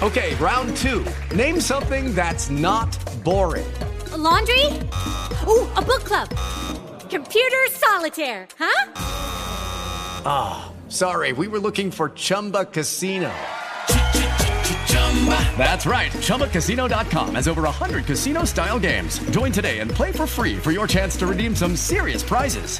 Okay, round two. Name something that's not boring. A laundry? Ooh, a book club. Computer solitaire, huh? Ah, sorry, we were looking for Chumba Casino. That's right, ChumbaCasino.com has over 100 casino-style games. Join today and play for free for your chance to redeem some serious prizes.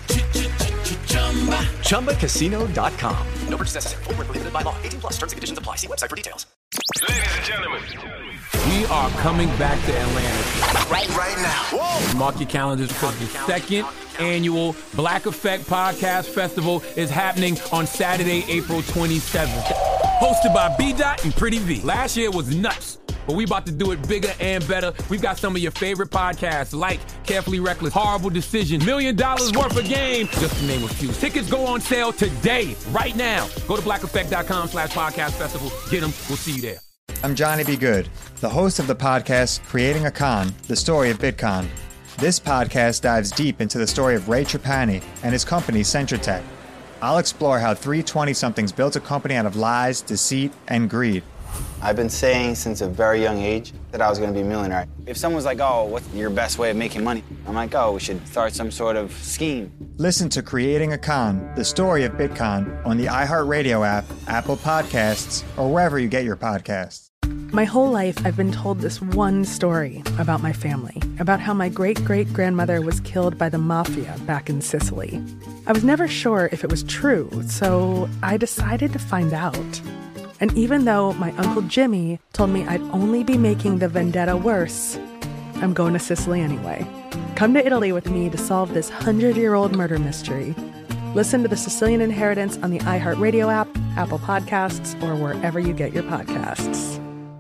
ChumbaCasino.com. No purchase necessary. Void where prohibited by law. 18+ terms and conditions apply. See website for details. Ladies and gentlemen, we are coming back to Atlanta. Right now. Whoa. Mark your calendars because the second annual Black Effect Podcast Festival is happening on Saturday, April 27th. Hosted by B-Dot and Pretty V. Last year was nuts, but we about to do it bigger and better. We've got some of your favorite podcasts like Carefully Reckless, Horrible Decision, $1 Million Worth of Game, just to name a few. Tickets go on sale today, right now. Go to blackeffect.com/podcast festival. Get them. We'll see you there. I'm Johnny B. Good, the host of the podcast Creating a Con, the story of Bitcoin. This podcast dives deep into the story of Ray Trapani and his company Centratech. I'll explore how three 20-somethings built a company out of lies, deceit, and greed. I've been saying since a very young age that I was going to be a millionaire. If someone's like, oh, what's your best way of making money? I'm like, oh, we should start some sort of scheme. Listen to Creating a Con, the story of Bitcoin on the iHeartRadio app, Apple Podcasts, or wherever you get your podcasts. My whole life, I've been told this one story about my family, about how my great-great-grandmother was killed by the mafia back in Sicily. I was never sure if it was true, so I decided to find out. And even though my Uncle Jimmy told me I'd only be making the vendetta worse, I'm going to Sicily anyway. Come to Italy with me to solve this 100-year-old murder mystery. Listen to The Sicilian Inheritance on the iHeartRadio app, Apple Podcasts, or wherever you get your podcasts.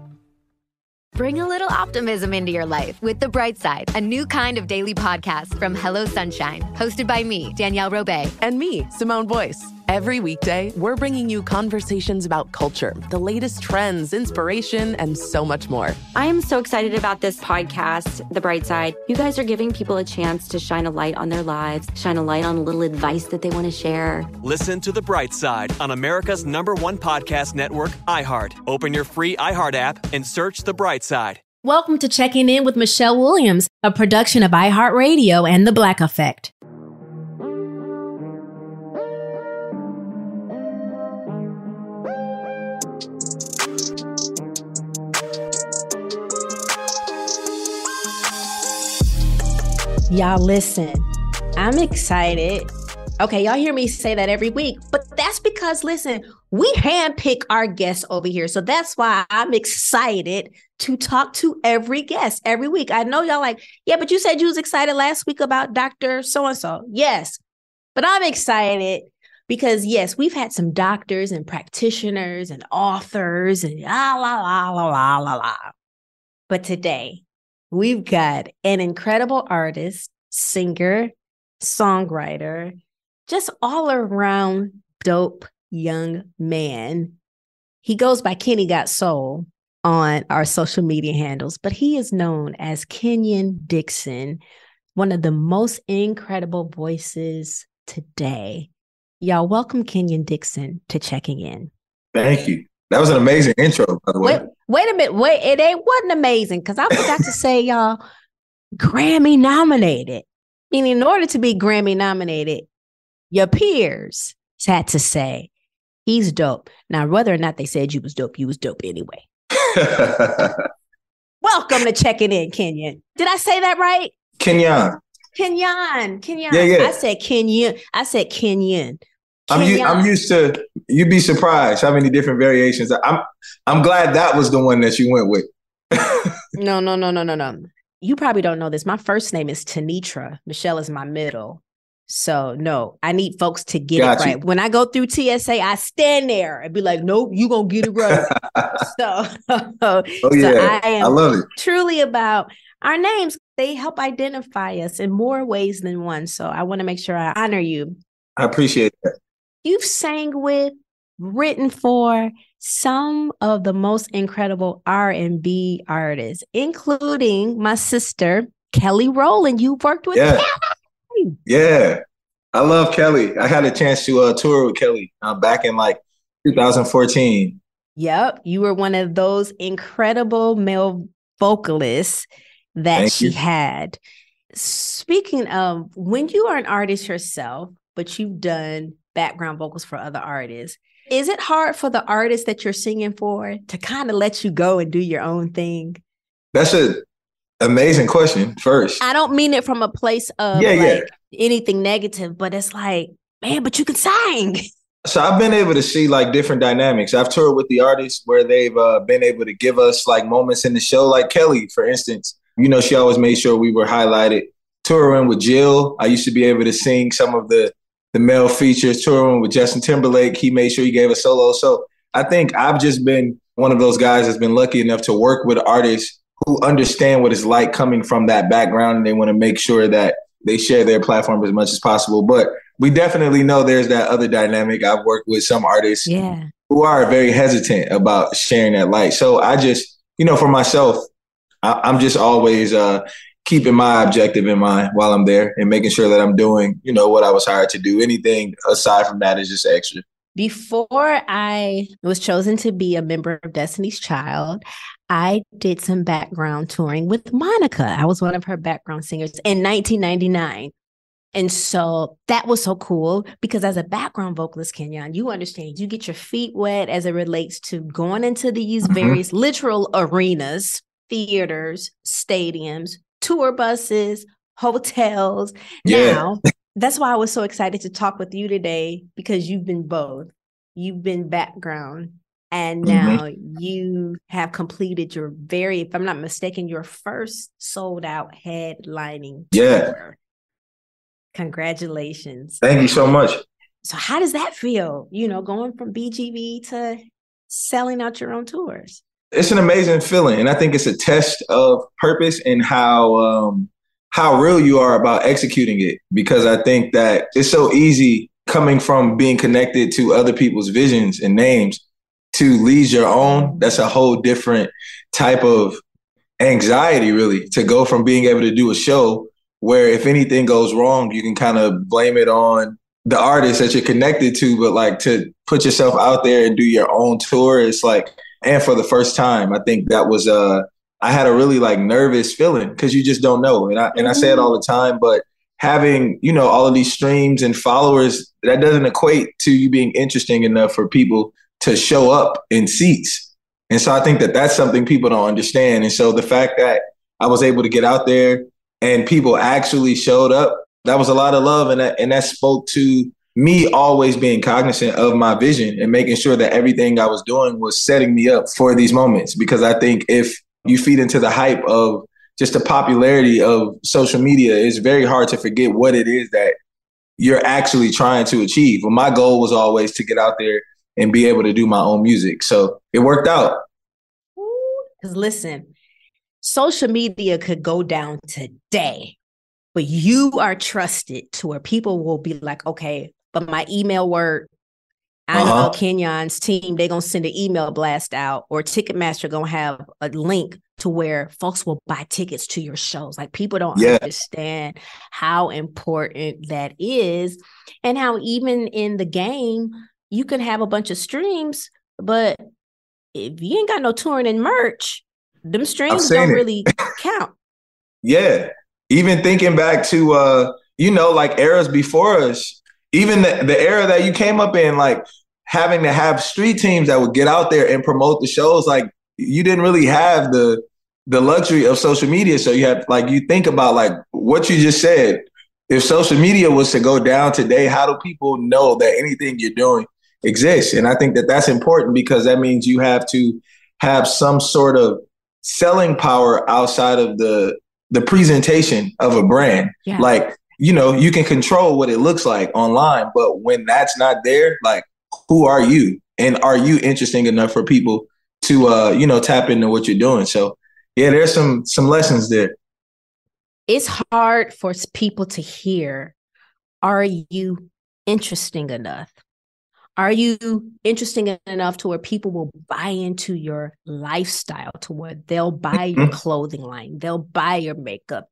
Bring a little optimism into your life with The Bright Side, a new kind of daily podcast from Hello Sunshine, hosted by me, Danielle Robay. And me, Simone Boyce. Every weekday, we're bringing you conversations about culture, the latest trends, inspiration, and so much more. I am so excited about this podcast, The Bright Side. You guys are giving people a chance to shine a light on their lives, shine a light on a little advice that they want to share. Listen to The Bright Side on America's #1 podcast network, iHeart. Open your free iHeart app and search The Bright Side. Welcome to Checking In with Michelle Williams, a production of iHeartRadio and The Black Effect. Y'all listen, I'm excited. Okay, y'all hear me say that every week, but that's because, listen, we handpick our guests over here. So that's why I'm excited to talk to every guest every week. I know y'all like, yeah, but you said you was excited last week about Dr. So-and-so. Yes, but I'm excited because, yes, we've had some doctors and practitioners and authors and la, la, la, la, la, la, la. But today, we've got an incredible artist, singer, songwriter, just all around dope young man. He goes by Kenny Got Soul on our social media handles, but he is known as Kenyon Dixon, one of the most incredible voices today. Y'all, welcome Kenyon Dixon to Checking In. Thank you. That was an amazing intro, by the way. Wait a minute. It wasn't amazing because I forgot to say, y'all, Grammy nominated. Meaning, in order to be Grammy nominated, your peers had to say, he's dope. Now, whether or not they said you was dope anyway. Welcome to Checking In, Kenyon. Did I say that right? Kenyon. Yeah. I said Kenyon. I'm used to, you'd be surprised how many different variations. I'm glad that was the one that you went with. No. You probably don't know this. My first name is Tanitra. Michelle is my middle. So no, I need folks to get it right. When I go through TSA, I stand there and be like, nope, you gonna get it right. I love it. Truly about our names. They help identify us in more ways than one. So I want to make sure I honor you. I appreciate that. You've sang with, written for some of the most incredible R&B artists, including my sister, Kelly Rowland. You've worked with Kelly. Yeah, I love Kelly. I had a chance to tour with Kelly back in 2014. Yep. You were one of those incredible male vocalists that Thank she you. had. Speaking of, when you are an artist yourself, but you've done background vocals for other artists, is it hard for the artist that you're singing for to kind of let you go and do your own thing? That's an amazing question first. I don't mean it from a place of anything negative, but it's like, man, but you can sing. So I've been able to see like different dynamics. I've toured with the artists where they've been able to give us like moments in the show, like Kelly, for instance. You know, she always made sure we were highlighted. Touring with Jill, I used to be able to sing some of the male features. Touring with Justin Timberlake, he made sure he gave a solo. So I think I've just been one of those guys that's been lucky enough to work with artists who understand what it's like coming from that background, and they want to make sure that they share their platform as much as possible. But we definitely know there's that other dynamic. I've worked with some artists who are very hesitant about sharing that light. So I just, you know, for myself, I'm just always keeping my objective in mind while I'm there and making sure that I'm doing, you know, what I was hired to do. Anything aside from that is just extra. Before I was chosen to be a member of Destiny's Child, I did some background touring with Monica. I was one of her background singers in 1999. And so that was so cool because as a background vocalist, Kenyon, you understand, you get your feet wet as it relates to going into these various literal arenas, theaters, stadiums, tour buses, hotels. Yeah. Now, that's why I was so excited to talk with you today, because you've been both. You've been background, and now you have completed your if I'm not mistaken, your first sold out headlining tour. Congratulations. Thank you so much. So how does that feel, you know, going from BGV to selling out your own tours? It's an amazing feeling. And I think it's a test of purpose and how real you are about executing it. Because I think that it's so easy coming from being connected to other people's visions and names to lead your own. That's a whole different type of anxiety, really, to go from being able to do a show where if anything goes wrong, you can kind of blame it on the artist that you're connected to, but like to put yourself out there and do your own tour, it's like, and for the first time, I think that was, I had a really like nervous feeling because you just don't know. And I say it all the time, but having, you know, all of these streams and followers, that doesn't equate to you being interesting enough for people to show up in seats. And so I think that that's something people don't understand. And so the fact that I was able to get out there and people actually showed up, that was a lot of love. And that spoke to me always being cognizant of my vision and making sure that everything I was doing was setting me up for these moments. Because I think if you feed into the hype of just the popularity of social media, it's very hard to forget what it is that you're actually trying to achieve. Well, my goal was always to get out there and be able to do my own music. So it worked out. Because listen, social media could go down today, but you are trusted to where people will be like, okay, but my email worked. I know Kenyon's team, they're going to send an email blast out, or Ticketmaster going to have a link to where folks will buy tickets to your shows. Like, people don't understand how important that is, and how even in the game, you can have a bunch of streams, but if you ain't got no touring and merch, them streams don't really count. Yeah. Even thinking back to, you know, like eras before us, even the era that you came up in, like having to have street teams that would get out there and promote the shows, like you didn't really have the luxury of social media. So you have, like, you think about like what you just said. If social media was to go down today, how do people know that anything you're doing exists? And I think that that's important, because that means you have to have some sort of selling power outside of the presentation of a brand. Yeah. Like, you know, you can control what it looks like online, but when that's not there, like, who are you? And are you interesting enough for people to, you know, tap into what you're doing? So yeah, there's some lessons there. It's hard for people to hear, are you interesting enough? Are you interesting enough to where people will buy into your lifestyle, to where they'll buy your clothing line, they'll buy your makeup,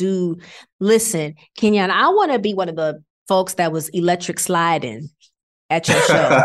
listen, Kenyon, I want to be one of the folks that was electric sliding at your show.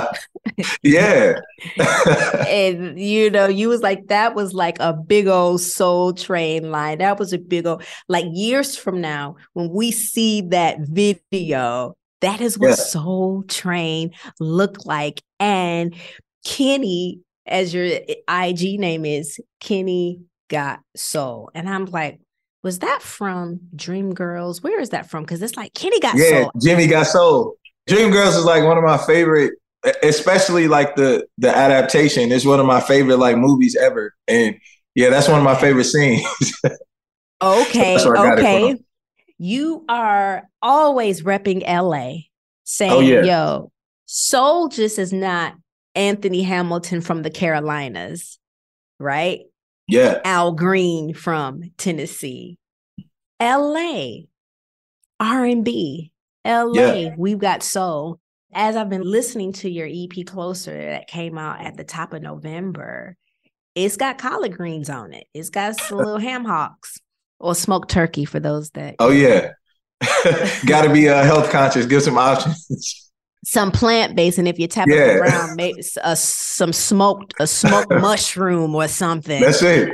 Yeah. And, you know, you was like, that was like a big old Soul Train line. That was a big old, like years from now, when we see that video, that is what Soul Train looked like. And Kenny, as your IG name is, Kenny Got Soul. And I'm like, was that from Dreamgirls? Where is that from? Because it's like Kenny Got Soul. Yeah, Jimmy Got Soul. Dreamgirls is like one of my favorite, especially like the adaptation. It's one of my favorite like movies ever. And yeah, that's one of my favorite scenes. Okay, okay. You are always repping LA, saying, yo, Soul just is not Anthony Hamilton from the Carolinas, right? Yeah. Al Green from Tennessee. LA, R&B. LA, we've got soul. As I've been listening to your EP Closer that came out at the top of November, it's got collard greens on it. It's got some little ham hocks or smoked turkey for those that. Oh, yeah. Got to be health conscious. Give some options. Some plant-based, and if you tap it around, maybe some smoked mushroom or something. That's it.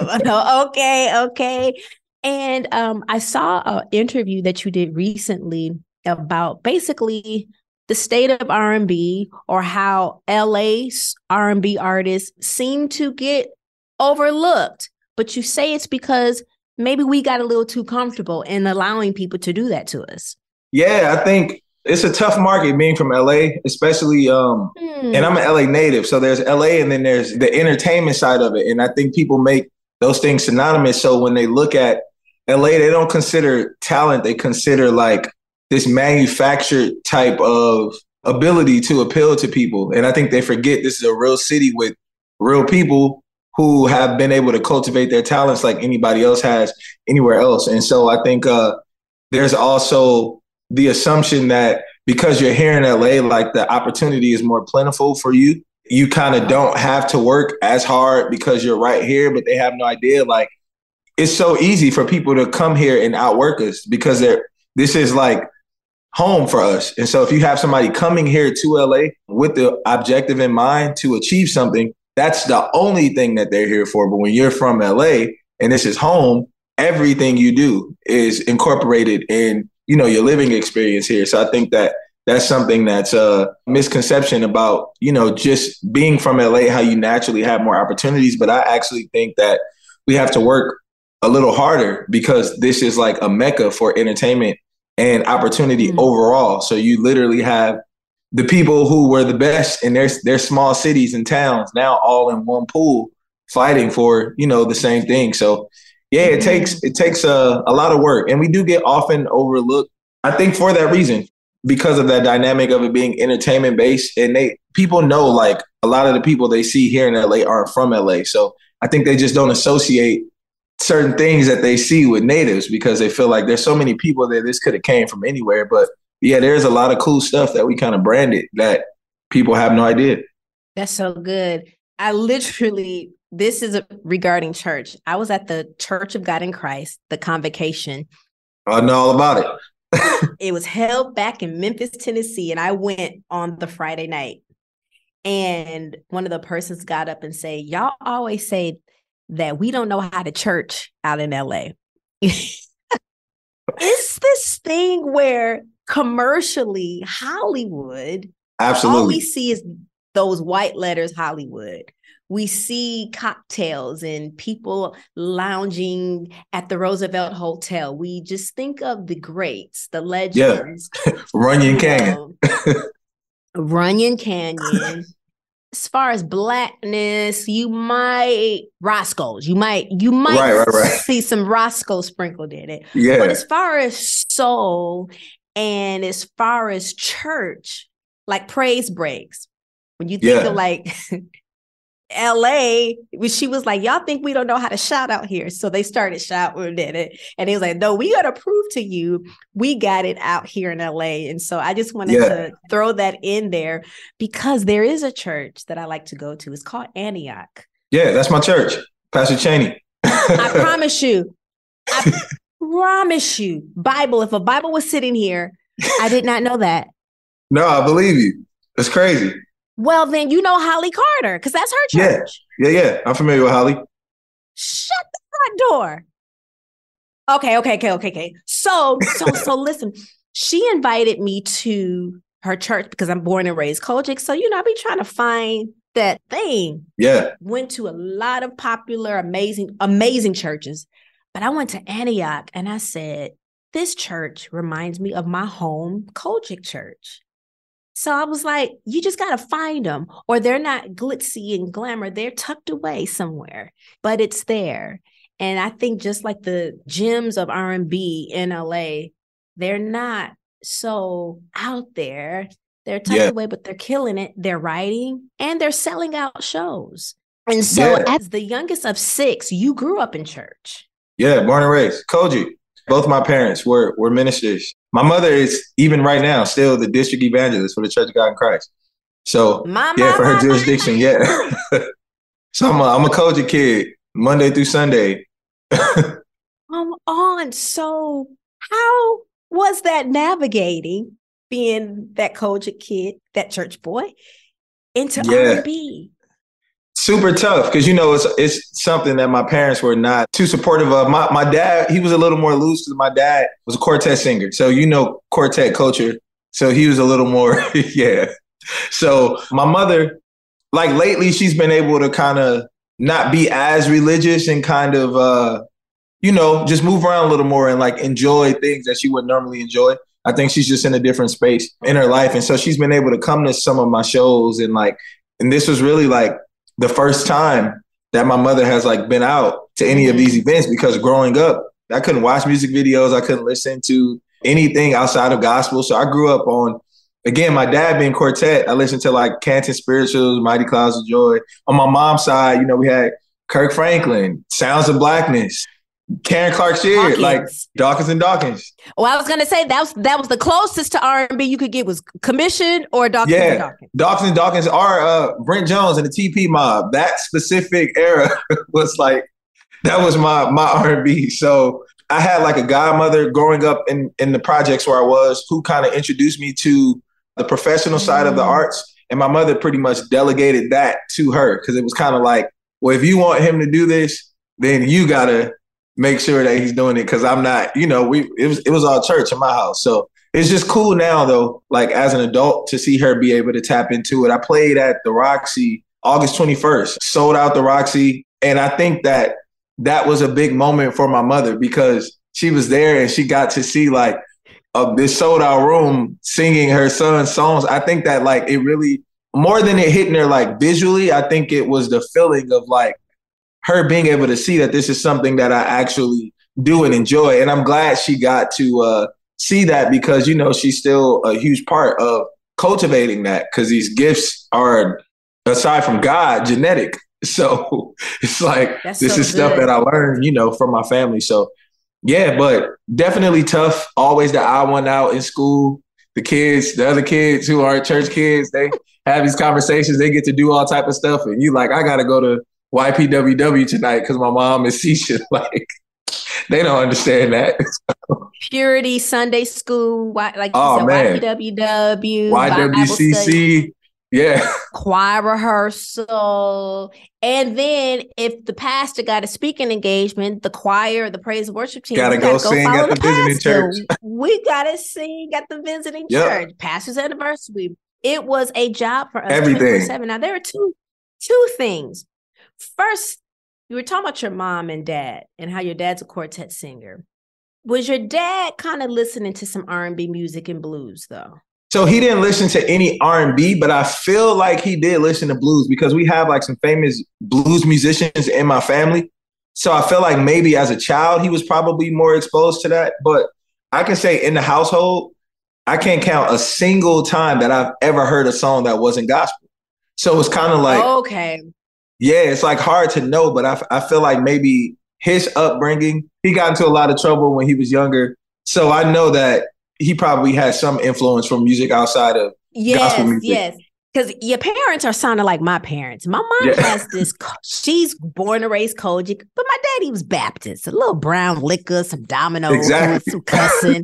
Okay. And I saw an interview that you did recently about basically the state of R&B, or how LA's R&B artists seem to get overlooked. But you say it's because maybe we got a little too comfortable in allowing people to do that to us. Yeah, I think it's a tough market being from LA, especially, and I'm an LA native. So there's LA and then there's the entertainment side of it. And I think people make those things synonymous. So when they look at LA, they don't consider talent. They consider like this manufactured type of ability to appeal to people. And I think they forget this is a real city with real people who have been able to cultivate their talents like anybody else has anywhere else. And so I think there's also the assumption that because you're here in LA, like the opportunity is more plentiful for you. You kind of don't have to work as hard because you're right here, but they have no idea. Like, it's so easy for people to come here and outwork us because this is like home for us. And so if you have somebody coming here to LA with the objective in mind to achieve something, that's the only thing that they're here for. But when you're from LA and this is home, everything you do is incorporated in, you know, your living experience here. So I think that that's something that's a misconception about, you know, just being from LA, how you naturally have more opportunities. But I actually think that we have to work a little harder because this is like a mecca for entertainment and opportunity overall. So you literally have the people who were the best in their small cities and towns now all in one pool fighting for, you know, the same thing. So yeah, it takes a lot of work, and we do get often overlooked. I think for that reason, because of that dynamic of it being entertainment based, and people know like a lot of the people they see here in LA aren't from LA. So I think they just don't associate certain things that they see with natives because they feel like there's so many people that this could have came from anywhere. But yeah, there's a lot of cool stuff that we kind of branded that people have no idea. That's so good. This is regarding church. I was at the Church of God in Christ, the Convocation. I know all about it. It was held back in Memphis, Tennessee, and I went on the Friday night. And one of the persons got up and said, y'all always say that we don't know how to church out in LA. It's this thing where commercially Hollywood, absolutely, all we see is those white letters Hollywood. We see cocktails and people lounging at the Roosevelt Hotel. We just think of the greats, the legends. Yeah, Runyon Canyon. Runyon Canyon. As far as blackness, you might Roscoe's. You might right. see some Roscoe sprinkled in it. Yeah. But as far as soul and as far as church, like praise breaks, when you think of like LA, she was like, y'all think we don't know how to shout out here. So they started shouting at it. And he was like, no, we got to prove to you we got it out here in LA. And so I just wanted to throw that in there because there is a church that I like to go to. It's called Antioch. Yeah, that's my church. Pastor Cheney. I promise you, Bible, if a Bible was sitting here, I did not know that. No, I believe you. It's crazy. Well, then you know Holly Carter, because that's her church. Yeah. I'm familiar with Holly. Shut the front door. Okay. So listen, she invited me to her church because I'm born and raised Kojic. So, I be trying to find that thing. Yeah. Went to a lot of popular, amazing churches. But I went to Antioch and I said, this church reminds me of my home Kojic church. So I was like, you just got to find them, or they're not glitzy and glamour. They're tucked away somewhere, but it's there. And I think just like the gems of R&B in LA, they're not so out there. They're tucked away, but they're killing it. They're writing and they're selling out shows. And so as the youngest of 6, you grew up in church. Yeah, born and raised. Kojic. Both my parents were ministers. My mother is, even right now, still the district evangelist for the Church of God in Christ. So, for her jurisdiction, So I'm a Kojic kid, Monday through Sunday. Come on. So how was that navigating being that Kojic kid, that church boy, into R&B? Super tough because, it's something that my parents were not too supportive of. My dad, he was a little more loose because my dad was a quartet singer. So, quartet culture. So he was a little more, So my mother, like lately, she's been able to kind of not be as religious and kind of, just move around a little more and like enjoy things that she would normally enjoy. I think she's just in a different space in her life. And so she's been able to come to some of my shows and this was really like the first time that my mother has like been out to any of these events, because growing up, I couldn't watch music videos. I couldn't listen to anything outside of gospel. So I grew up on, again, my dad being quartet. I listened to like Canton Spirituals, Mighty Clouds of Joy. On my mom's side, we had Kirk Franklin, Sounds of Blackness, Karen Clark Sheard, like Dawkins and Dawkins. Well, I was going to say that was the closest to R&B you could get was Commission or Dawkins and Dawkins. Dawkins and Dawkins are Brent Jones and the TP Mob. That specific era was like, that was my R&B. So I had like a godmother growing up in the projects where I was, who kind of introduced me to the professional side of the arts. And my mother pretty much delegated that to her, because it was kind of like, well, if you want him to do this, then you got to make sure that he's doing it, because I'm not, it was all church in my house. So it's just cool now, though, like as an adult, to see her be able to tap into it. I played at the Roxy August 21st, sold out the Roxy. And I think that was a big moment for my mother, because she was there and she got to see like this sold out room singing her son's songs. I think that like it really, more than it hitting her like visually, I think it was the feeling of like her being able to see that this is something that I actually do and enjoy. And I'm glad she got to see that, because, she's still a huge part of cultivating that, because these gifts are, aside from God, genetic. So it's like, this is stuff that I learned, from my family. So yeah, but definitely tough. Always the odd one out in school. The other kids who aren't church kids, they have these conversations. They get to do all type of stuff. And you like, I got to go to YPWW tonight because my mom is teaching. Like, they don't understand that. Purity Sunday School, like YPWW, YWCC, choir rehearsal, and then if the pastor got a speaking engagement, the choir, the praise and worship team, gotta go sing at the visiting church. We gotta sing at the visiting church. Pastor's anniversary. It was a job for us. Everything. 24/7. Now there are two things. First, you were talking about your mom and dad and how your dad's a quartet singer. Was your dad kind of listening to some R&B music and blues, though? So he didn't listen to any R&B, but I feel like he did listen to blues, because we have like some famous blues musicians in my family. So I feel like maybe as a child, he was probably more exposed to that. But I can say in the household, I can't count a single time that I've ever heard a song that wasn't gospel. So it's kind of like, okay. Yeah, it's like hard to know, but I feel like maybe his upbringing, he got into a lot of trouble when he was younger. So I know that he probably had some influence from music outside of gospel music. Yes, because your parents are sounding like my parents. My mom has this, she's born and raised Kojic, but my daddy was Baptist, a little brown liquor, some dominoes, some cussing.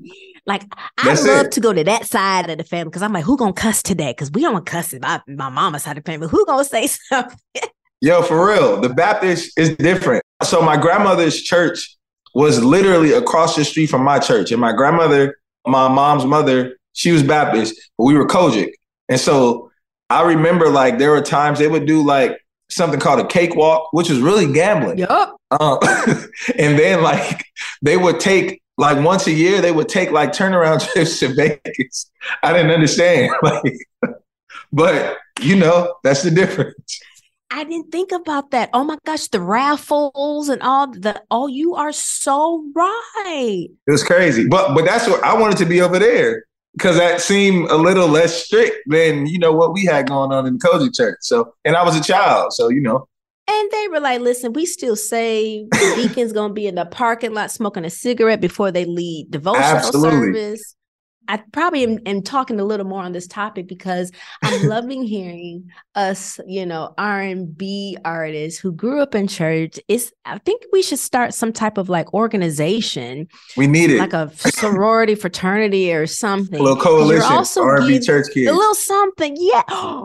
Like, I love to go to that side of the family because I'm like, who gonna cuss today? Because we don't want to cuss my mama's side of the family. Who gonna say something? Yo, for real, the Baptist is different. So my grandmother's church was literally across the street from my church. And my grandmother, my mom's mother, she was Baptist, but we were Kojic. And so I remember like there were times they would do like something called a cakewalk, which was really gambling. Yup. And then like they would take like once a year, they would take like turnaround trips to Vegas. I didn't understand. Like, but you know, that's the difference. I didn't think about that. Oh my gosh, the raffles and all you are so right. It was crazy. But that's what I wanted to be over there because that seemed a little less strict than, you know, what we had going on in the Kojic church. So, and I was a child, so, you know. And they were like, listen, we still say the deacon's going to be in the parking lot smoking a cigarette before they lead devotional service. I probably am talking a little more on this topic because I'm loving hearing us, you know, R&B artists who grew up in church. I think we should start some type of like organization. We need it. Like a sorority, fraternity or something. A little coalition, R&B church kids. A little something, yeah.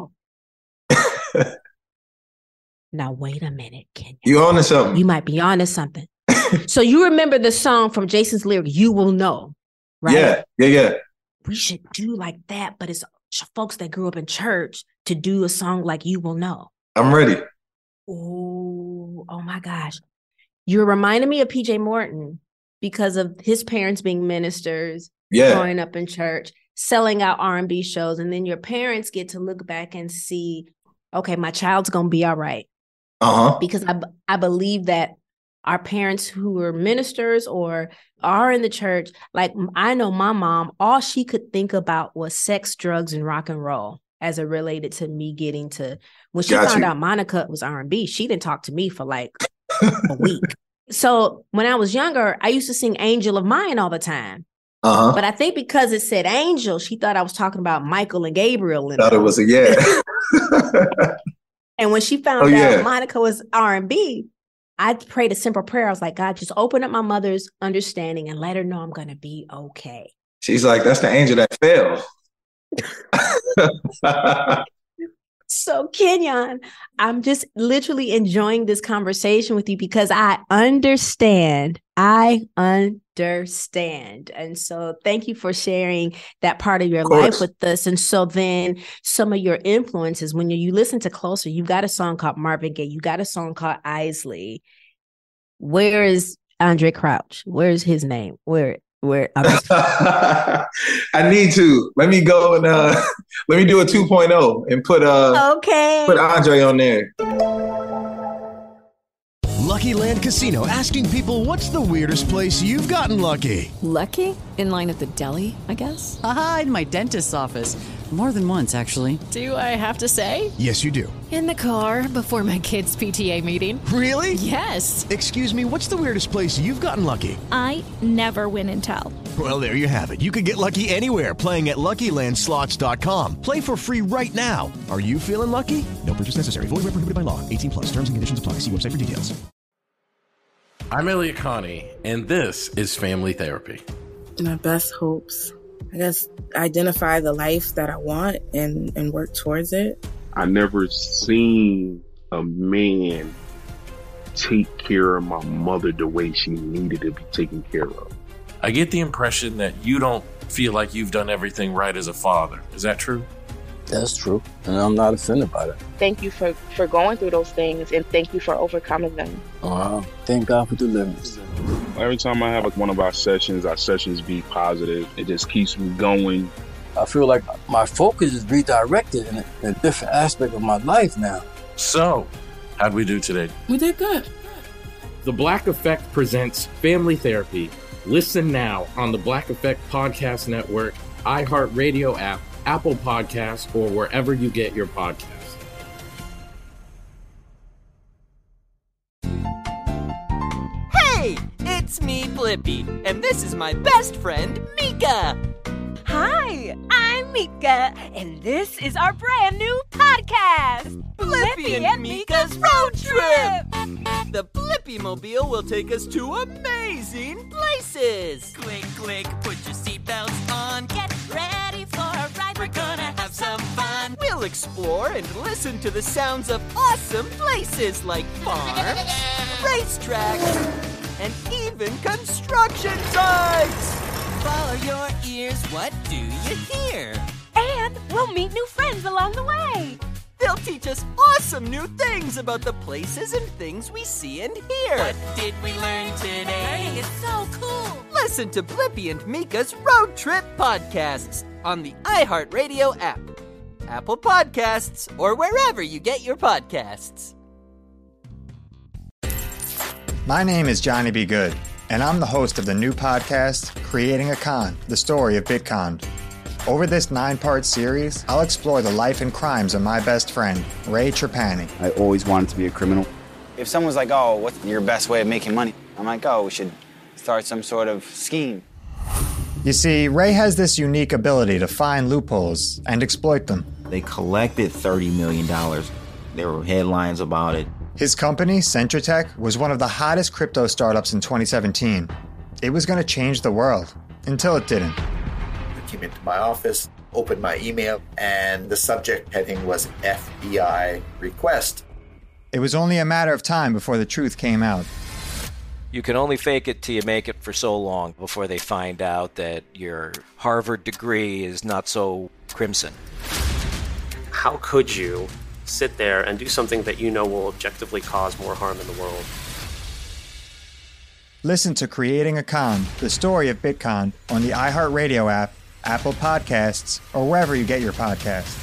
Now, wait a minute, Kenya. You on to something. You might be on to something. So you remember the song from Jason's lyric, You Will Know, right? Yeah. We should do like that, but it's folks that grew up in church to do a song like You Will Know. I'm ready. Oh my gosh. You're reminding me of PJ Morton because of his parents being ministers, growing up in church, selling out R&B shows. And then your parents get to look back and see, okay, my child's going to be all right. Because I believe that our parents who were ministers or are in the church, like I know my mom, all she could think about was sex, drugs, and rock and roll as it related to me getting to, when she found out Monica was R&B, she didn't talk to me for like a week. So when I was younger, I used to sing Angel of Mine all the time. But I think because it said angel, she thought I was talking about Michael and Gabriel. Thought it was a And when she found out Monica was R&B, I prayed a simple prayer. I was like, God, just open up my mother's understanding and let her know I'm going to be okay. She's like, that's the angel that fell. So, Kenyon, I'm just literally enjoying this conversation with you because I understand. And so thank you for sharing that part of your life with us. And so then some of your influences, when you listen to Closer, you got a song called Marvin Gaye. You got a song called Isley. Where is Andre Crouch? Where's his name? Where I need to. Let me go and let me do a 2.0 and put Andre on there. Lucky Land Casino, asking people, what's the weirdest place you've gotten lucky? Lucky? In line at the deli, I guess? Aha, in my dentist's office. More than once, actually. Do I have to say? Yes, you do. In the car before my kids' PTA meeting. Really? Yes. Excuse me, what's the weirdest place you've gotten lucky? I never win and tell. Well, there you have it. You can get lucky anywhere, playing at LuckyLandSlots.com. Play for free right now. Are you feeling lucky? No purchase necessary. Void where prohibited by law. 18+. Terms and conditions apply. See website for details. I'm Elliot Connie, and this is Family Therapy. My best hopes, I guess, identify the life that I want and work towards it. I never seen a man take care of my mother the way she needed to be taken care of. I get the impression that you don't feel like you've done everything right as a father. Is that true? That's true, and I'm not offended by that. Thank you for going through those things, and thank you for overcoming them. Wow, thank God for deliverance. Every time I have one of our sessions be positive. It just keeps me going. I feel like my focus is redirected in a different aspect of my life now. So, how'd we do today? We did good. The Black Effect presents Family Therapy. Listen now on the Black Effect Podcast Network, iHeartRadio app, Apple Podcasts, or wherever you get your podcasts. Hey, it's me, Blippi, and this is my best friend, Mika. Hi, I'm Mika, and this is our brand new podcast, Blippi and Mika's Road Trip. The Blippi-mobile will take us to amazing places. Click, click, put your seatbelts on. Get ready for a ride. We're gonna have some fun. We'll explore and listen to the sounds of awesome places like farms, racetracks, and even construction sites. Follow your ears, what do you hear? And we'll meet new friends along the way. They'll teach us awesome new things about the places and things we see and hear. What did we learn today? Learning is so cool. Listen to Blippi and Mika's Road Trip Podcasts on the iHeartRadio app, Apple Podcasts, or wherever you get your podcasts. My name is Johnny B. Good, and I'm the host of the new podcast, Creating a Con, the story of Bitcon. Over this 9-part series, I'll explore the life and crimes of my best friend, Ray Trapani. I always wanted to be a criminal. If someone's like, oh, what's your best way of making money? I'm like, oh, we should start some sort of scheme. You see, Ray has this unique ability to find loopholes and exploit them. They collected $30 million. There were headlines about it. His company, Centratech, was one of the hottest crypto startups in 2017. It was going to change the world, until it didn't. I came into my office, opened my email, and the subject heading was FBI request. It was only a matter of time before the truth came out. You can only fake it till you make it for so long before they find out that your Harvard degree is not so crimson. How could you sit there and do something that you know will objectively cause more harm in the world? Listen to Creating a Con, the story of Bitcon, on the iHeartRadio app, Apple Podcasts, or wherever you get your podcasts.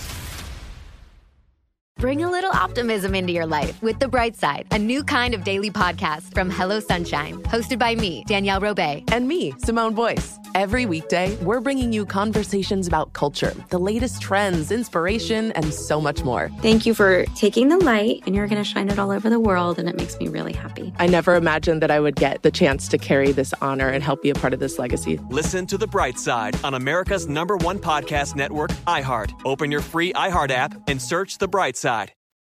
Bring a little optimism into your life with The Bright Side, a new kind of daily podcast from Hello Sunshine, hosted by me, Danielle Robay. And me, Simone Boyce. Every weekday, we're bringing you conversations about culture, the latest trends, inspiration, and so much more. Thank you for taking the light, and you're going to shine it all over the world, and it makes me really happy. I never imagined that I would get the chance to carry this honor and help be a part of this legacy. Listen to The Bright Side on America's #1 podcast network, iHeart. Open your free iHeart app and search The Bright Side.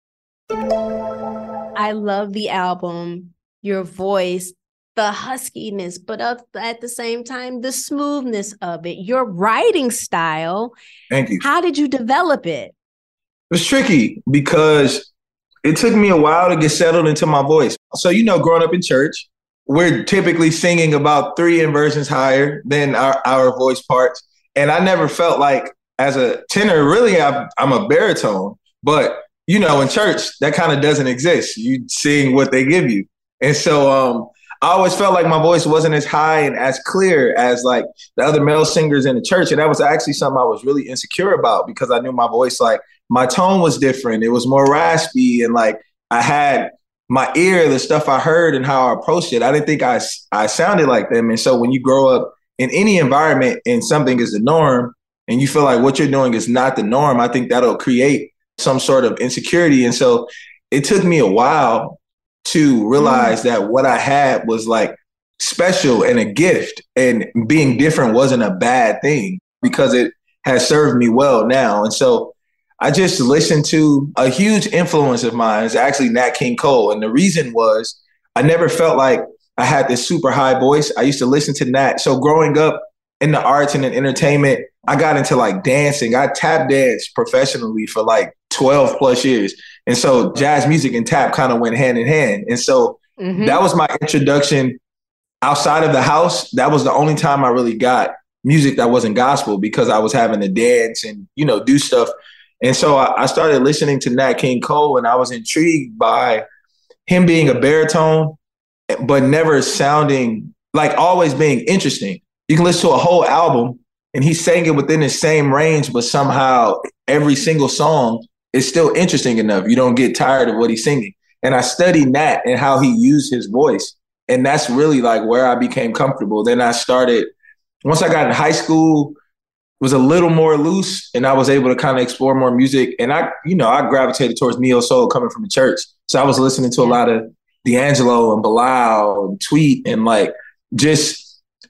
I love the album, your voice, the huskiness, but at the same time, the smoothness of it, your writing style. Thank you. How did you develop it? It was tricky because it took me a while to get settled into my voice. So, growing up in church, we're typically singing about 3 inversions higher than our voice parts. And I never felt like as a tenor, really, I'm a baritone. But, in church, that kind of doesn't exist. You sing what they give you. And so I always felt like my voice wasn't as high and as clear as like the other male singers in the church. And that was actually something I was really insecure about because I knew my voice, like my tone was different. It was more raspy. And like I had my ear, the stuff I heard and how I approached it. I didn't think I sounded like them. And so when you grow up in any environment and something is the norm and you feel like what you're doing is not the norm, I think that'll create some sort of insecurity. And so it took me a while to realize that what I had was like special and a gift, and being different wasn't a bad thing because it has served me well now. And so I just listened to a huge influence of mine is actually Nat King Cole. And the reason was I never felt like I had this super high voice. I used to listen to Nat. So growing up in the arts and in entertainment, I got into like dancing. I tap danced professionally for like 12 plus years. And so jazz music and tap kind of went hand in hand. And so that was my introduction outside of the house. That was the only time I really got music that wasn't gospel because I was having to dance and, do stuff. And so I started listening to Nat King Cole, and I was intrigued by him being a baritone, but never sounding like always being interesting. You can listen to a whole album and he sang it within the same range, but somehow every single song is still interesting enough. You don't get tired of what he's singing. And I studied Nat and how he used his voice. And that's really like where I became comfortable. Then I started, once I got in high school, was a little more loose and I was able to kind of explore more music. And I gravitated towards neo soul coming from the church. So I was listening to a lot of D'Angelo and Bilal and Tweet and like just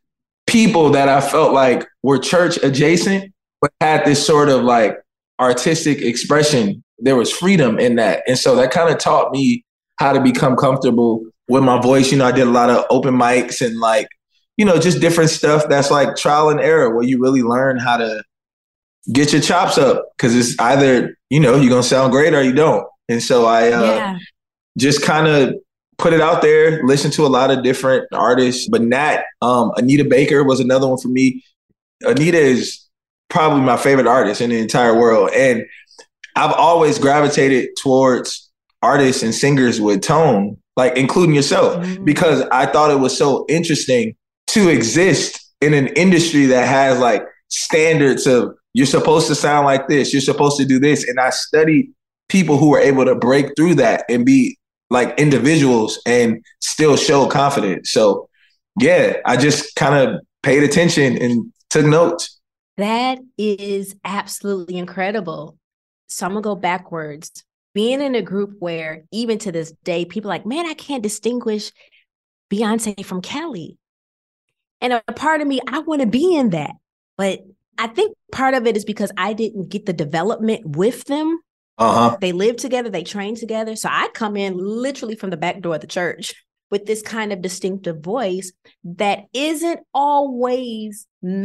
people that I felt like were church adjacent, but had this sort of like artistic expression. There was freedom in that. And so that kind of taught me how to become comfortable with my voice. I did a lot of open mics and like, just different stuff that's like trial and error where you really learn how to get your chops up, because it's either, you're going to sound great or you don't. And so I just kind of put it out there, listen to a lot of different artists. But Anita Baker was another one for me. Anita is probably my favorite artist in the entire world. And I've always gravitated towards artists and singers with tone, like including yourself, because I thought it was so interesting to exist in an industry that has like standards of you're supposed to sound like this, you're supposed to do this. And I studied people who were able to break through that and be like individuals and still show confidence. So yeah, I just kind of paid attention and took notes. That is absolutely incredible. So I'm gonna go backwards. Being in a group where even to this day, people are like, man, I can't distinguish Beyonce from Kelly. And a part of me, I want to be in that. But I think part of it is because I didn't get the development with them. They live together, they train together. So I come in literally from the back door of the church with this kind of distinctive voice that isn't always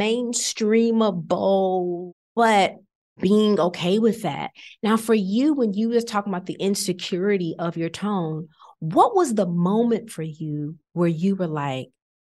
mainstreamable, but being okay with that. Now, for you, when you was talking about the insecurity of your tone, what was the moment for you where you were like,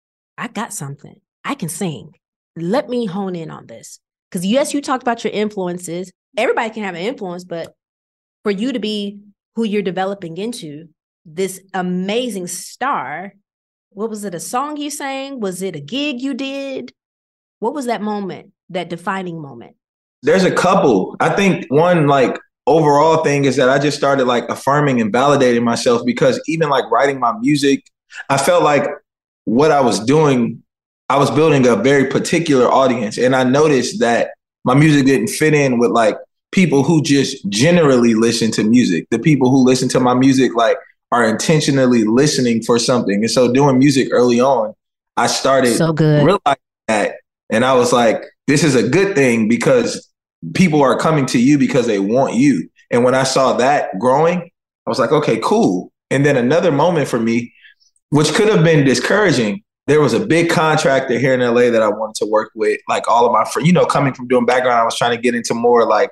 I got something, I can sing. Let me hone in on this. Because yes, you talked about your influences. Everybody can have an influence, but for you to be who you're developing into, this amazing star, what was it, a song you sang? Was it a gig you did? What was that moment, that defining moment? There's a couple. I think one like overall thing is that I just started like affirming and validating myself, because even like writing my music, I felt like what I was doing, I was building a very particular audience. And I noticed that my music didn't fit in with like people who just generally listen to music. The people who listen to my music like are intentionally listening for something. And so doing music early on, I started realizing that. And I was like, this is a good thing because people are coming to you because they want you. And when I saw that growing, I was like, okay, cool. And then another moment for me, which could have been discouraging, there was a big contractor here in LA that I wanted to work with, like all of my friends, coming from doing background, I was trying to get into more like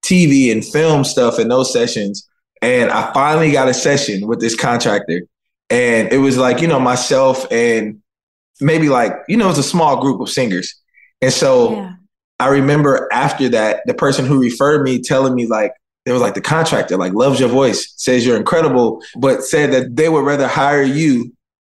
TV and film stuff in those sessions. And I finally got a session with this contractor. And it was like, myself and maybe like, it was a small group of singers. And so I remember after that, the person who referred me telling me like, they was like, the contractor like loves your voice, says you're incredible, but said that they would rather hire you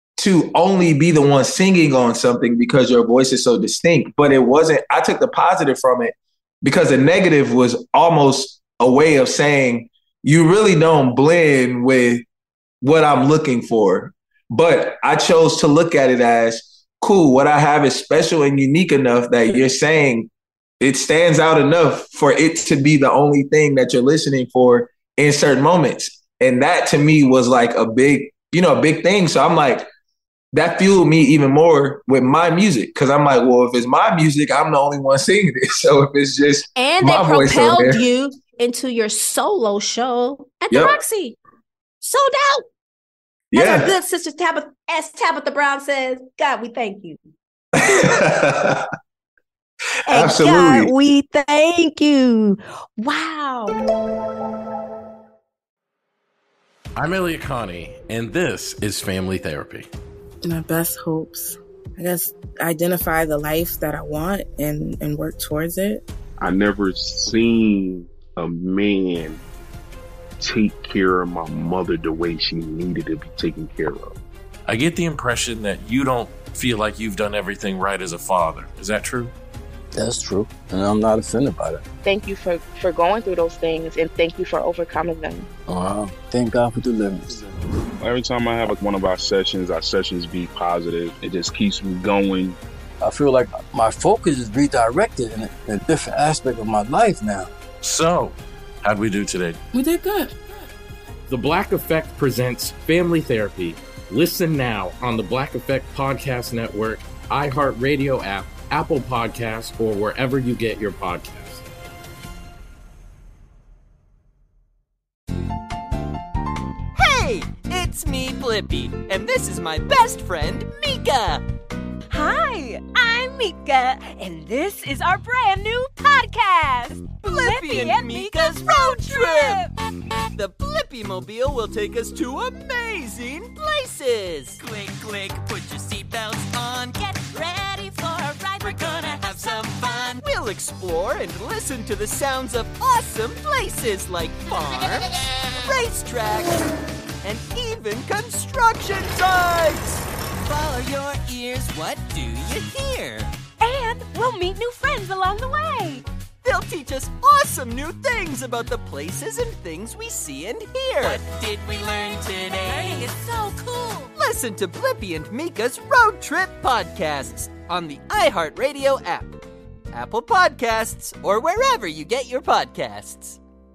to only be the one singing on something because your voice is so distinct. But it wasn't, I took the positive from it because the negative was almost a way of saying, you really don't blend with what I'm looking for. But I chose to look at it as, cool, what I have is special and unique enough that you're saying it stands out enough for it to be the only thing that you're listening for in certain moments. And that to me was like a big thing. So I'm like, that fueled me even more with my music. Cause I'm like, well, if it's my music, I'm the only one singing it. So if it's just and my they propelled you into your solo show at the Roxy. Sold out. As our good sister Tabitha Brown says, God, we thank you. Absolutely. God, we thank you. Wow. I'm Elliot Connie, and this is Family Therapy. My best hopes, I guess, identify the life that I want and work towards it. I never seen a man take care of my mother the way she needed to be taken care of. I get the impression that you don't feel like you've done everything right as a father. Is that true? That's true, and I'm not offended by that. Thank you for going through those things, and thank you for overcoming them. Thank God for deliverance. Every time I have one of our sessions be positive. It just keeps me going. I feel like my focus is redirected in a different aspect of my life now. So, how'd we do today? We did good. The Black Effect presents Family Therapy. Listen now on the Black Effect Podcast Network, iHeartRadio app, Apple Podcasts, or wherever you get your podcasts. Hey, it's me, Blue. Blippi, and this is my best friend, Mika. Hi, I'm Mika, and this is our brand new podcast, Blippi and Mika's Road Trip! The Blippi-mobile will take us to amazing places! Click, click, put your seatbelts on, get ready for a ride, we're gonna have some fun. We'll explore and listen to the sounds of awesome places like farms, racetracks, and even construction sites! Follow your ears, what do you hear? And we'll meet new friends along the way. They'll teach us awesome new things about the places and things we see and hear. What did we learn today? It's so cool. Listen to Blippi and Mika's Road Trip podcasts on the iHeartRadio app, Apple Podcasts, or wherever you get your podcasts.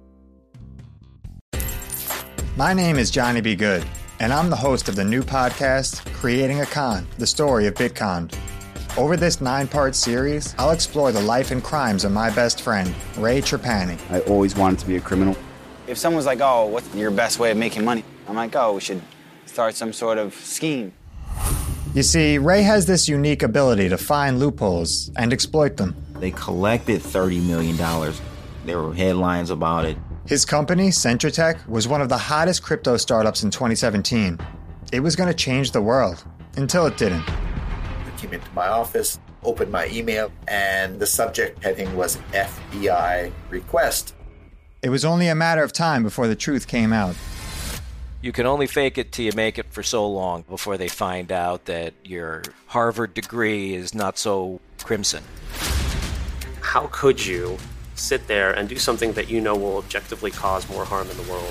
My name is Johnny B. Good, and I'm the host of the new podcast, Creating a Con, the story of Bitcon. Over this 9-part series, I'll explore the life and crimes of my best friend, Ray Trapani. I always wanted to be a criminal. If someone's like, oh, what's your best way of making money? I'm like, oh, we should start some sort of scheme. You see, Ray has this unique ability to find loopholes and exploit them. They collected $30 million. There were headlines about it. His company, Centratech, was one of the hottest crypto startups in 2017. It was going to change the world, until it didn't. I came into my office, opened my email, and the subject heading was FBI request. It was only a matter of time before the truth came out. You can only fake it till you make it for so long before they find out that your Harvard degree is not so crimson. How could you sit there and do something that you know will objectively cause more harm in the world?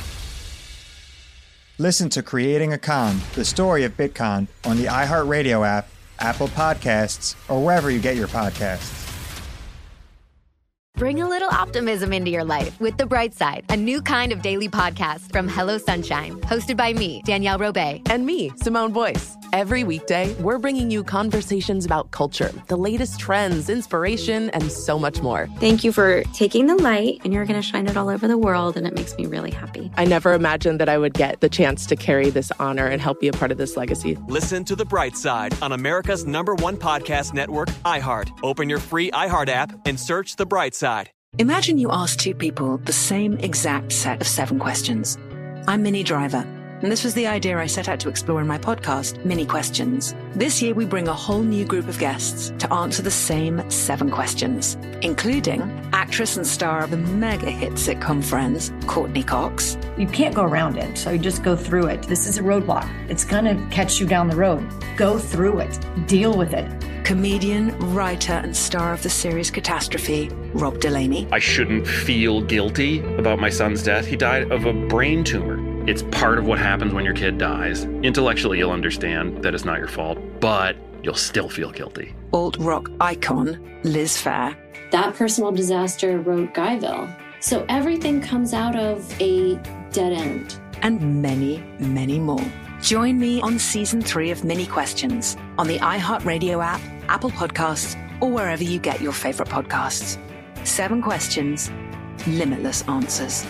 Listen to Creating a Con, the story of Bitcon, on the iHeartRadio app, Apple Podcasts, or wherever you get your podcasts. Bring a little optimism into your life with The Bright Side, a new kind of daily podcast from Hello Sunshine, hosted by me, Danielle Robay. And me, Simone Boyce. Every weekday, we're bringing you conversations about culture, the latest trends, inspiration, and so much more. Thank you for taking the light, and you're going to shine it all over the world, and it makes me really happy. I never imagined that I would get the chance to carry this honor and help be a part of this legacy. Listen to The Bright Side on America's #1 podcast network, iHeart. Open your free iHeart app and search The Bright Side. Imagine you ask two people the same exact set of 7 questions. I'm Minnie Driver, and this was the idea I set out to explore in my podcast, Mini Questions. This year, we bring a whole new group of guests to answer the same 7 questions, including actress and star of the mega hit sitcom Friends, Courtney Cox. You can't go around it, so you just go through it. This is a roadblock. It's going to catch you down the road. Go through it. Deal with it. Comedian, writer, and star of the series Catastrophe, Rob Delaney. I shouldn't feel guilty about my son's death. He died of a brain tumor. It's part of what happens when your kid dies. Intellectually, you'll understand that it's not your fault, but you'll still feel guilty. Alt-rock icon, Liz Phair. That personal disaster wrote Guyville. So everything comes out of a dead end. And many, many more. Join me on Season 3 of Mini Questions on the iHeartRadio app, Apple Podcasts, or wherever you get your favorite podcasts. 7 questions, limitless answers.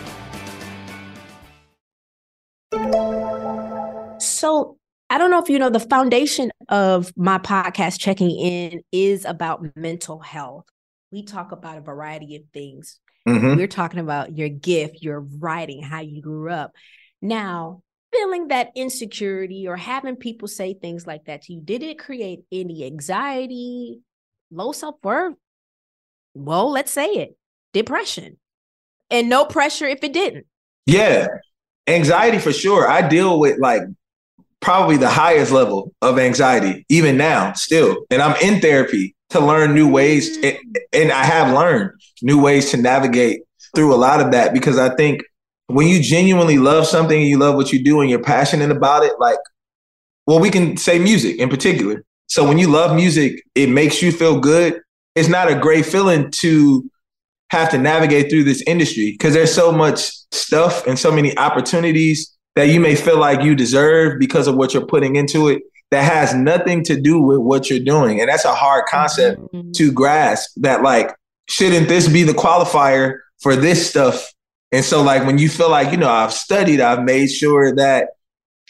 So I don't know if you know, the foundation of my podcast, Checking In, is about mental health. We talk about a variety of things. Mm-hmm. We're talking about your gift, your writing, how you grew up. Now, feeling that insecurity or having people say things like that to you, did it create any anxiety, low self-worth? Well, let's say it, depression. And no pressure if it didn't. Yeah, anxiety for sure. I deal with like probably the highest level of anxiety, even now, still. And I'm in therapy to learn new ways. And I have learned new ways to navigate through a lot of that, because I think when you genuinely love something and you love what you do and you're passionate about it, like, well, we can say music in particular. So when you love music, it makes you feel good. It's not a great feeling to have to navigate through this industry because there's so much stuff and so many opportunities that you may feel like you deserve because of what you're putting into it that has nothing to do with what you're doing. And that's a hard concept to grasp, that like, shouldn't this be the qualifier for this stuff? And so like when you feel like, you know, I've studied, I've made sure that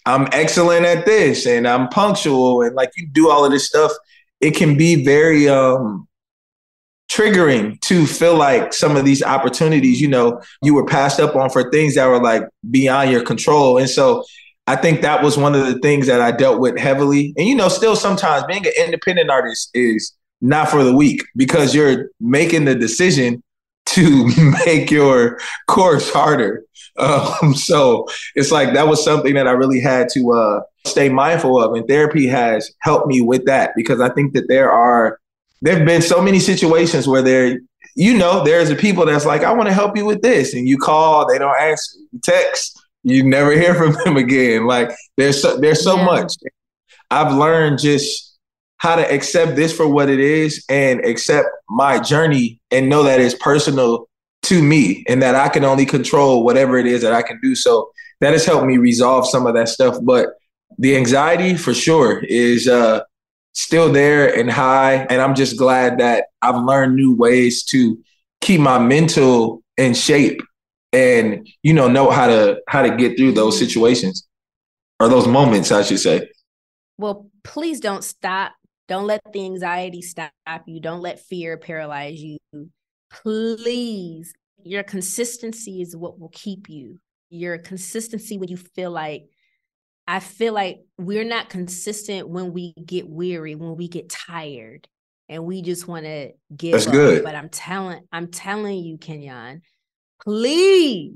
I'm excellent at this and I'm punctual and like you do all of this stuff, it can be very triggering to feel like some of these opportunities, you know, you were passed up on for things that were like beyond your control. And so I think that was one of the things that I dealt with heavily. And, you know, still sometimes being an independent artist is not for the weak because you're making the decision to make your course harder. So it's like that was something that I really had to stay mindful of. And therapy has helped me with that because I think that there have been so many situations where there's a people that's like, I want to help you with this. And you call, they don't answer. You text, you never hear from them again. Like there's so much. I've learned just how to accept this for what it is and accept my journey and know that it's personal to me and that I can only control whatever it is that I can do. So that has helped me resolve some of that stuff. But the anxiety for sure is still there and high. And I'm just glad that I've learned new ways to keep my mental in shape and, you know how to get through those situations or those moments, I should say. Well, please don't stop. Don't let the anxiety stop you. Don't let fear paralyze you. Please, your consistency is what will keep you. Your consistency when you feel like, I feel like we're not consistent when we get weary, when we get tired, and we just want to give That's up. Good. But I'm telling you, Kenyon, please,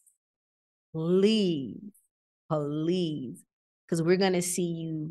because we're going to see you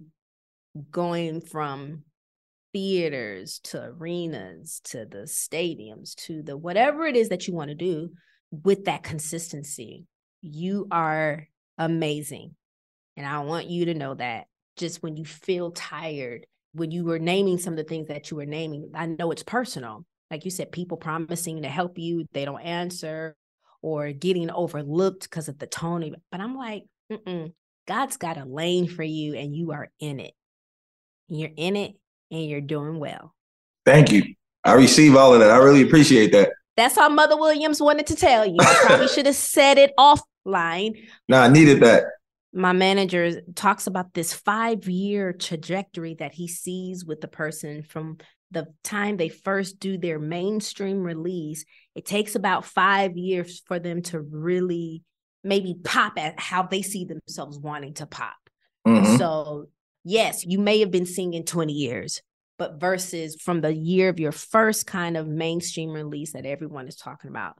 going from theaters to arenas to the stadiums to the whatever it is that you want to do with that consistency. You are amazing. And I want you to know that just when you feel tired, when you were naming some of the things that you were naming, I know it's personal. Like you said, people promising to help you, they don't answer, or getting overlooked because of the tone. But I'm like, God's got a lane for you and you are in it. You're in it and you're doing well. Thank you. I receive all of that. I really appreciate that. That's all Mother Williams wanted to tell you. I probably should have said it offline. No, I needed that. My manager talks about this 5-year trajectory that he sees with the person from the time they first do their mainstream release. It takes about 5 years for them to really maybe pop at how they see themselves wanting to pop. Mm-hmm. So yes, you may have been singing 20 years, but versus from the year of your first kind of mainstream release that everyone is talking about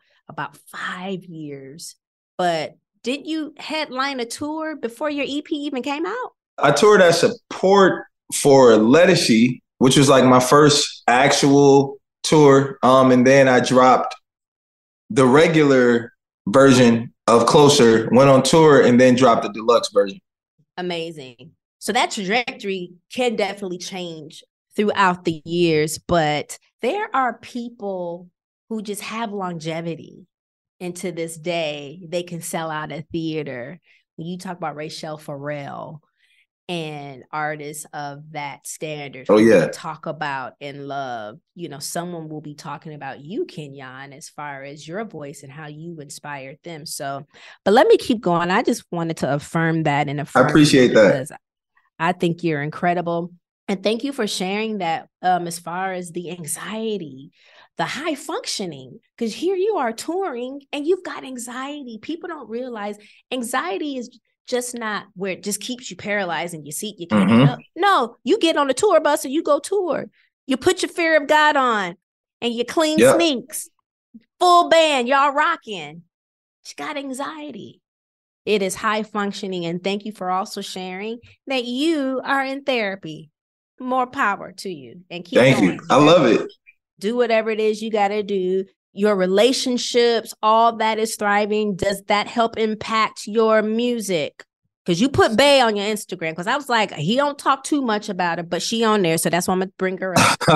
5 years. But didn't you headline a tour before your EP even came out? I toured as support for Ledisi, which was like my first actual tour. And then I dropped the regular version of Closer, went on tour, and then dropped the deluxe version. Amazing. So that trajectory can definitely change throughout the years, but there are people who just have longevity. And to this day, they can sell out a theater. When you talk about Rachelle Farrell and artists of that standard, talk about In Love, you know, someone will be talking about you, Kenyon, as far as your voice and how you inspired them. So, but let me keep going. I just wanted to affirm that and affirm. I appreciate that. I think you're incredible. And thank you for sharing that as far as the anxiety, the high functioning, because here you are touring and you've got anxiety. People don't realize anxiety is just not where it just keeps you paralyzed in your seat. You can't get up. No, you get on a tour bus and you go tour. You put your Fear of God on and you clean sneaks, full band, y'all rocking. You got anxiety. It is high functioning. And thank you for also sharing that you are in therapy. More power to you. And keep Thank going. you. I love it. Do whatever it is you got to do. Your relationships, all that is thriving. Does that help impact your music? Because you put Bay on your Instagram. Because I was like, he don't talk too much about it, but she on there. So that's why I'm going to bring her up.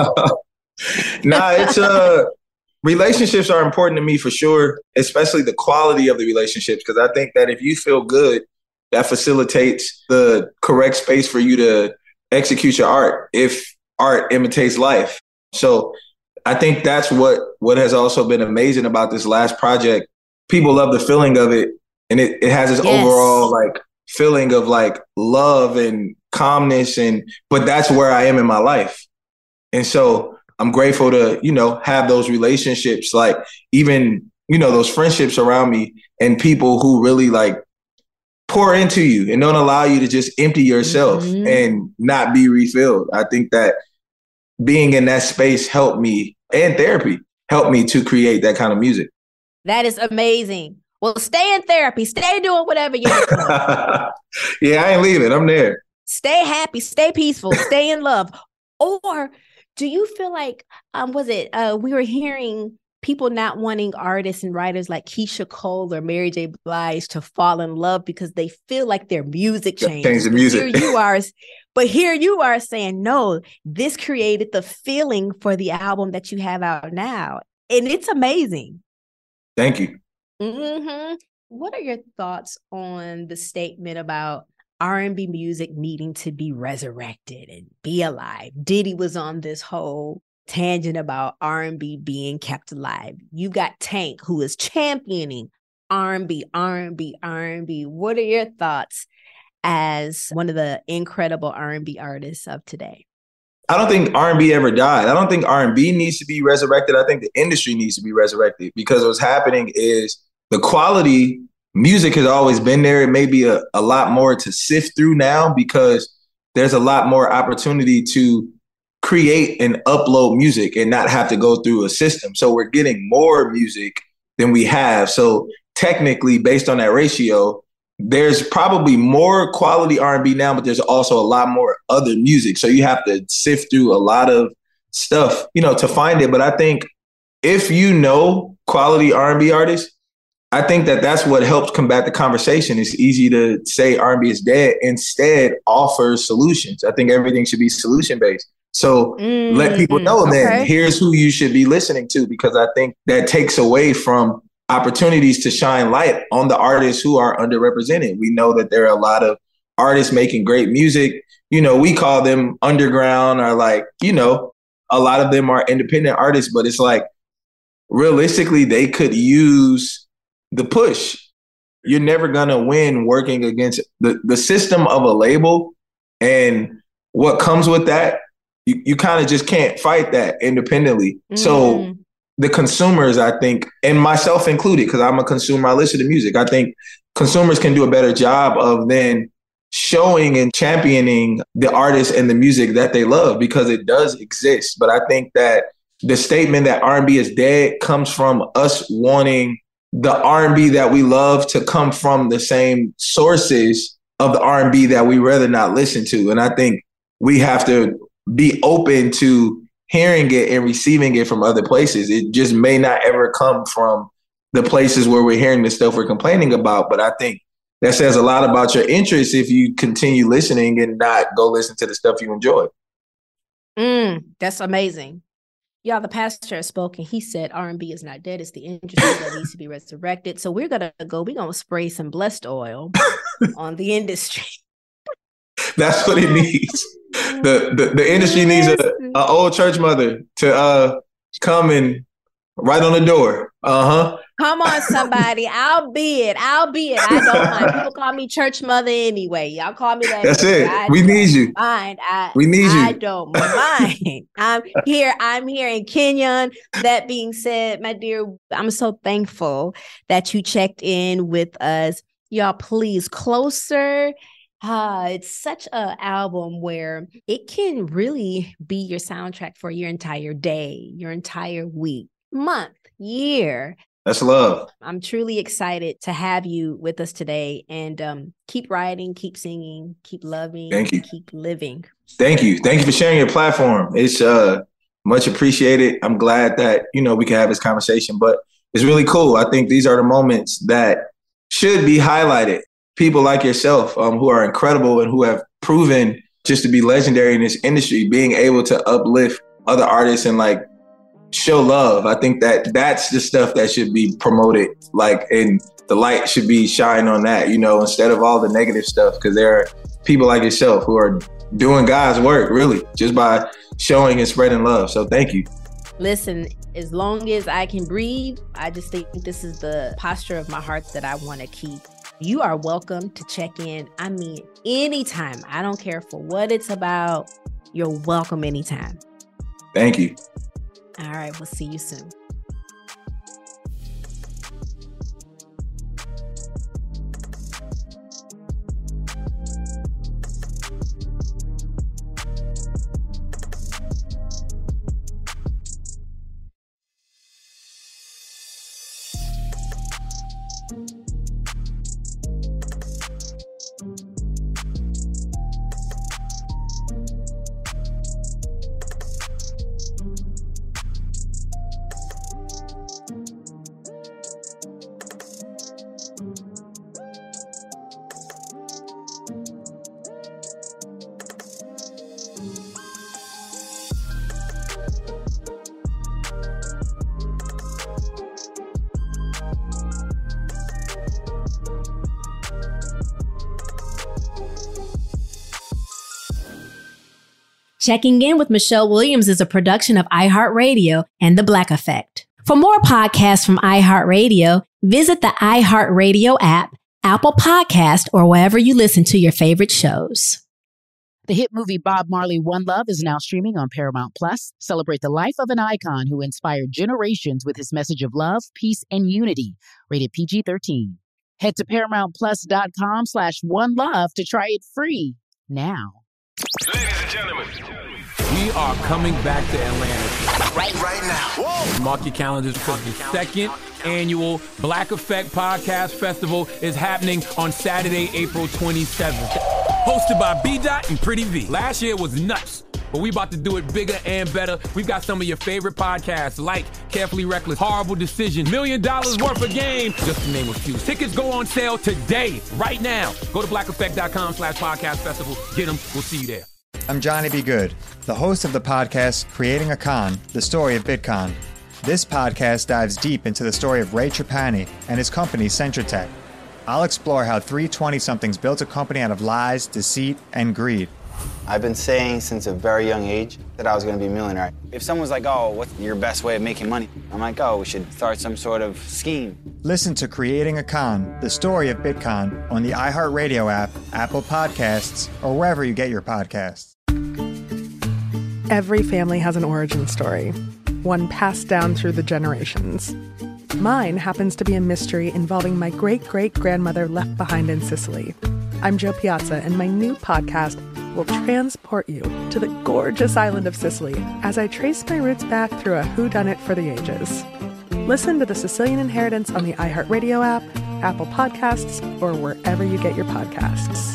It's relationships are important to me for sure, especially the quality of the relationships. Because I think that if you feel good, that facilitates the correct space for you to execute your art, if art imitates life. So I think that's what has also been amazing about this last project. People love the feeling of it, and it has this overall like feeling of like love and calmness, but that's where I am in my life. And so I'm grateful to, have those relationships, like even, those friendships around me and people who really like pour into you and don't allow you to just empty yourself and not be refilled. I think that being in that space helped me, and therapy helped me to create that kind of music. That is amazing. Well, stay in therapy. Stay doing whatever you're doing. Yeah, I ain't leaving. I'm there. Stay happy. Stay peaceful. Stay in love. Or do you feel like, we were hearing people not wanting artists and writers like Keisha Cole or Mary J. Blige to fall in love because they feel like their music changed. Change the music. Here you are saying, no, this created the feeling for the album that you have out now. And it's amazing. Thank you. Mm-hmm. What are your thoughts on the statement about R&B music needing to be resurrected and be alive? Diddy was on this whole tangent about R&B being kept alive. You got Tank, who is championing R&B. What are your thoughts as one of the incredible R&B artists of today? I don't think R&B ever died. I don't think R&B needs to be resurrected. I think the industry needs to be resurrected, because what's happening is the quality music has always been there. It may be a lot more to sift through now, because there's a lot more opportunity to create and upload music and not have to go through a system. So we're getting more music than we have. So technically, based on that ratio, there's probably more quality R&B now, but there's also a lot more other music. So you have to sift through a lot of stuff, to find it. But I think if you know quality R&B artists, I think that that's what helps combat the conversation. It's easy to say R&B is dead. Instead, offer solutions. I think everything should be solution-based. So let people know then here's who you should be listening to, because I think that takes away from opportunities to shine light on the artists who are underrepresented. We know that there are a lot of artists making great music. We call them underground, or like, a lot of them are independent artists, but it's like, realistically, they could use the push. You're never going to win working against the system of a label and what comes with that. You kind of just can't fight that independently. So the consumers, I think, and myself included, because I'm a consumer, I listen to music. I think consumers can do a better job of then showing and championing the artists and the music that they love, because it does exist. But I think that the statement that R&B is dead comes from us wanting the R&B that we love to come from the same sources of the R&B that we rather not listen to. And I think we have to be open to hearing it and receiving it from other places. It just may not ever come from the places where we're hearing the stuff we're complaining about. But I think that says a lot about your interest if you continue listening and not go listen to the stuff you enjoy. That's amazing. Y'all, the pastor has spoken. He said R&B is not dead. It's the industry that needs to be resurrected. So we're going to spray some blessed oil on the industry. That's what it needs. The industry needs an old church mother to come and write on the door. Come on, somebody. I'll be it. I don't mind. People call me church mother anyway. Y'all call me that. That's it. We need you. We need you. I don't mind. I'm here in Kenyon. That being said, my dear, I'm so thankful that you checked in with us. Y'all, please, Closer. It's such an album where it can really be your soundtrack for your entire day, your entire week, month, year. That's love. I'm truly excited to have you with us today, and keep writing, keep singing, keep loving, Thank you. Keep living. Thank you. Thank you for sharing your platform. It's much appreciated. I'm glad that, we can have this conversation, but it's really cool. I think these are the moments that should be highlighted. People like yourself who are incredible and who have proven just to be legendary in this industry, being able to uplift other artists and like show love. I think that that's the stuff that should be promoted, and the light should be shined on that, instead of all the negative stuff, because there are people like yourself who are doing God's work, really, just by showing and spreading love. So thank you. Listen, as long as I can breathe, I just think this is the posture of my heart that I want to keep. You are welcome to check in. I mean, anytime. I don't care for what it's about. You're welcome anytime. Thank you. All right, we'll see you soon. Checking In with Michelle Williams is a production of iHeartRadio and The Black Effect. For more podcasts from iHeartRadio, visit the iHeartRadio app, Apple Podcast, or wherever you listen to your favorite shows. The hit movie Bob Marley, One Love is now streaming on Paramount Plus. Celebrate the life of an icon who inspired generations with his message of love, peace, and unity. Rated PG-13. Head to ParamountPlus.com/OneLove to try it free now. Ladies and gentlemen, we are coming back to Atlanta right now. Whoa. Mark your calendars because the second annual Black Effect Podcast Festival is happening on Saturday, April 27th. Hosted by B-Dot and Pretty V. Last year was nuts, but we about to do it bigger and better. We've got some of your favorite podcasts like Carefully Reckless, Horrible Decision, $1 Million Worth of Game, just to name a few. Tickets go on sale today, right now. Go to blackeffect.com/podcast festival. Get them. We'll see you there. I'm Johnny B. Good, the host of the podcast Creating a Con, the story of Bitcoin. This podcast dives deep into the story of Ray Trapani and his company Centratech. I'll explore how three 20-somethings built a company out of lies, deceit, and greed. I've been saying since a very young age that I was going to be a millionaire. If someone's like, oh, what's your best way of making money? I'm like, oh, we should start some sort of scheme. Listen to Creating a Con, the story of Bitcoin on the iHeartRadio app, Apple Podcasts, or wherever you get your podcasts. Every family has an origin story, one passed down through the generations. Mine happens to be a mystery involving my great-great-grandmother left behind in Sicily. I'm Joe Piazza, and my new podcast will transport you to the gorgeous island of Sicily as I trace my roots back through a whodunit for the ages. Listen to The Sicilian Inheritance on the iHeartRadio app, Apple Podcasts, or wherever you get your podcasts.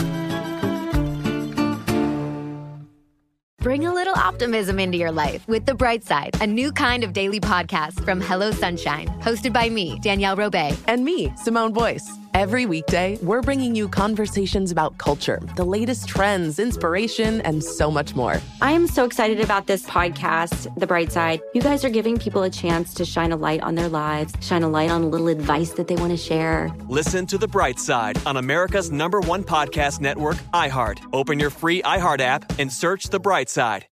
Bring a little optimism into your life with The Bright Side, a new kind of daily podcast from Hello Sunshine, hosted by me, Danielle Robay. And me, Simone Boyce. Every weekday, we're bringing you conversations about culture, the latest trends, inspiration, and so much more. I am so excited about this podcast, The Bright Side. You guys are giving people a chance to shine a light on their lives, shine a light on a little advice that they want to share. Listen to The Bright Side on America's #1 podcast network, iHeart. Open your free iHeart app and search The Bright Side.